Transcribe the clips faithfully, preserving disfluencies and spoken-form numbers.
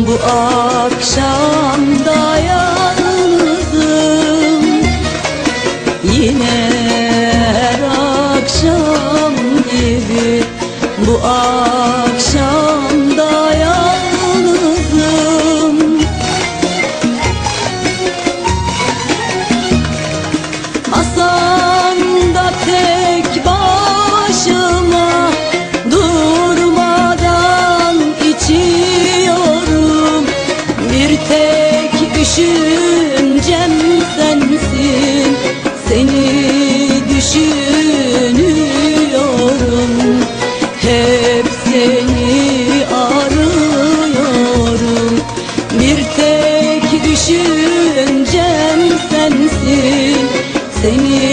Bu akşam da yalnızım, yine her akşam gibi. Bu akşam da yalnızım. Masamda tek başıma durmadan içiyorum. Bir tek düşüncem sensin, seni düşünüyorum. Hep seni arıyorum. Bir tek düşüncem sensin, seni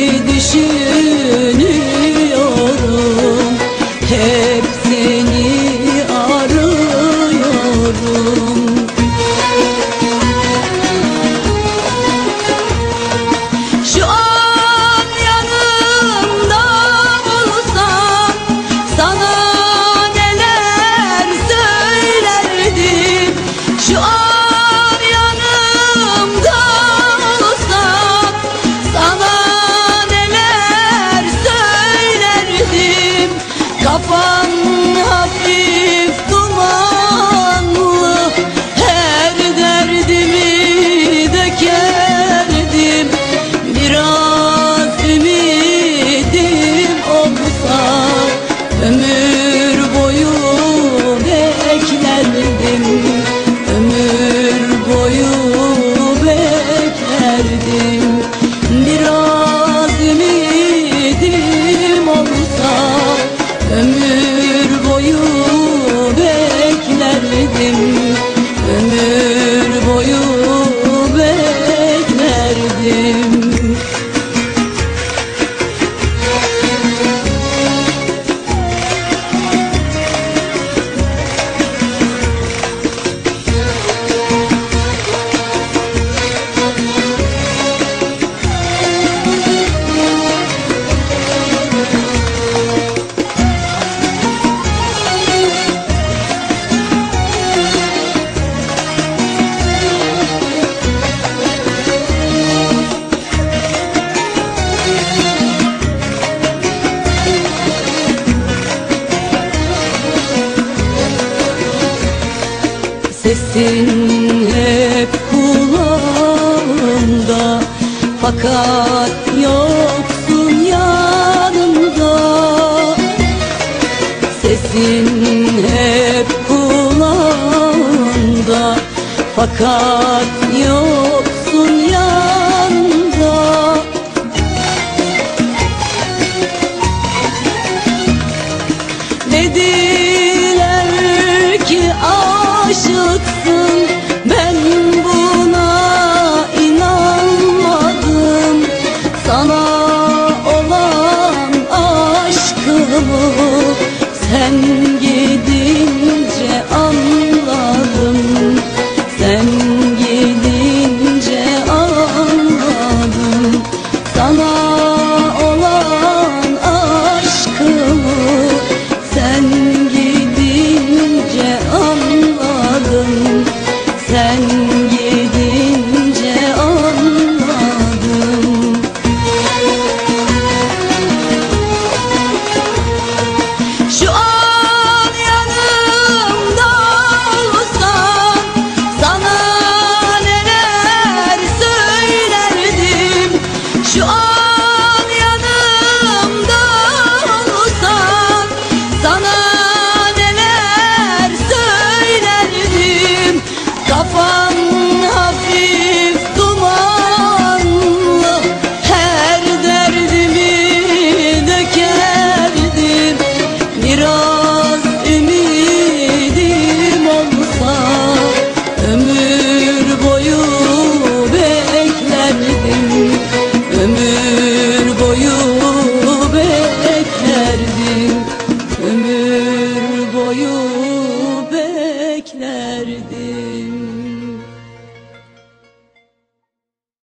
düşünüyorum. Hep seni arıyorum. Şu an yanımda olsan sana neler söylerdim. Şu an yanımda olsan sana neler söylerdim. Kafan hafif dumanlı, her derdimi dökerdim. Biraz ümidim olsa ömür boyu beklerdim. Ömür boyu beklerdim. Biraz ümidim olsa ömür boyu beklerdim. Ömür boyu beklerdim. Sesin hep kulağımda, fakat yoksun yanımda. Sesin hep kulağımda, fakat yoksun yanımda. Dediler ki aşıksın,